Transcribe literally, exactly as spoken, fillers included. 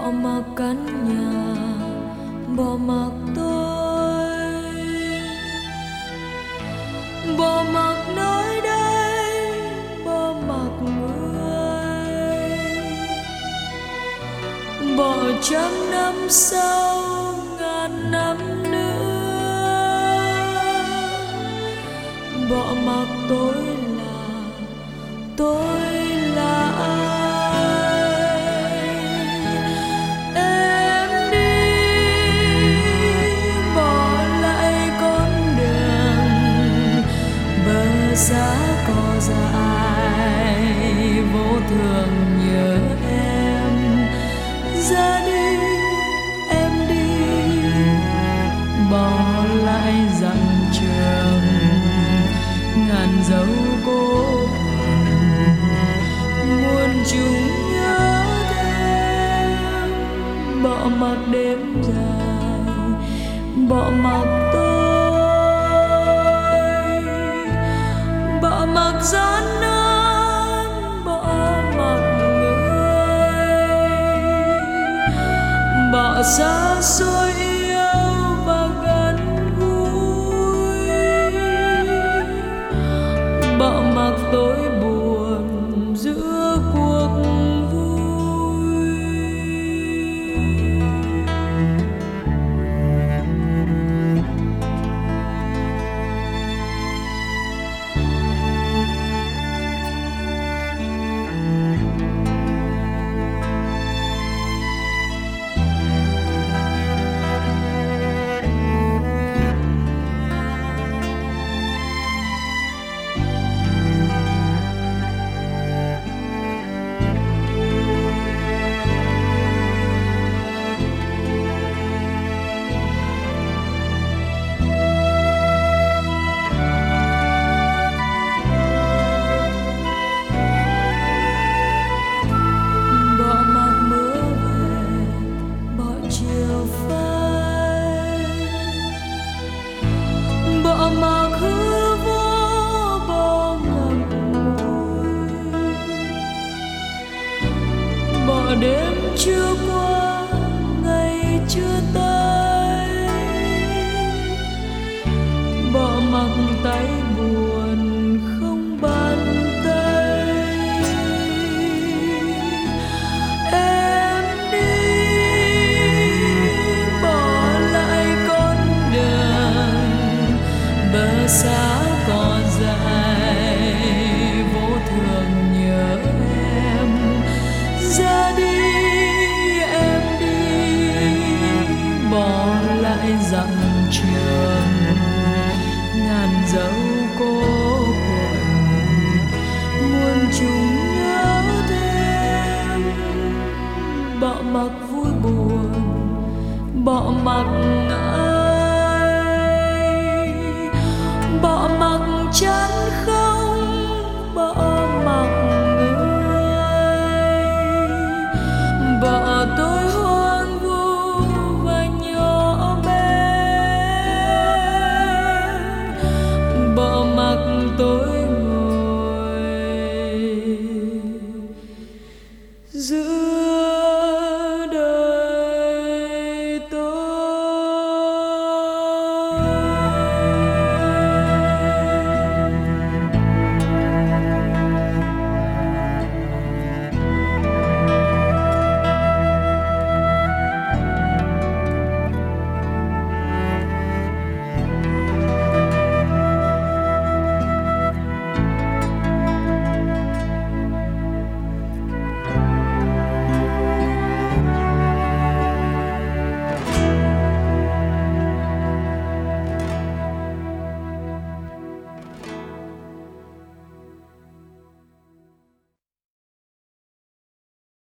bỏ mặc căn nhà, bỏ mặc tôi, bỏ mặc nơi đây, bỏ mặc người, bỏ trăm năm sau, ngàn năm nữa, bỏ mặc tôi là tôi là ai. Em đi bỏ lại con đường bờ giá cỏ dại, vô thường nhớ em. Ra đi em đi, bỏ lại dặn trường ngàn dấu cố muôn chúng nhớ thêm. Bỏ mặc đêm dài, bỏ mặc tôi, bỏ mặc gian nan, bỏ mặc người, bỏ xa xôi yêu và gần gũi, bỏ mặc tôi buồn giữa cuộc vui. Bỏ mặc hư vô, bỏ ngậm ngùi, bỏ đêm chưa qua, ngày chưa tới, bỏ mặc tay buồn không bàn tay. Em đi bỏ lại con đường bờ xa cỏ dại, vô thường nhớ em. Ra đi em đi, bỏ lại dặn trường ngàn dấu cố quạnh, muôn chúng nhớ thêm. Bỏ mặc vui buồn, bỏ mặc ai, bỏ mặc chán khát.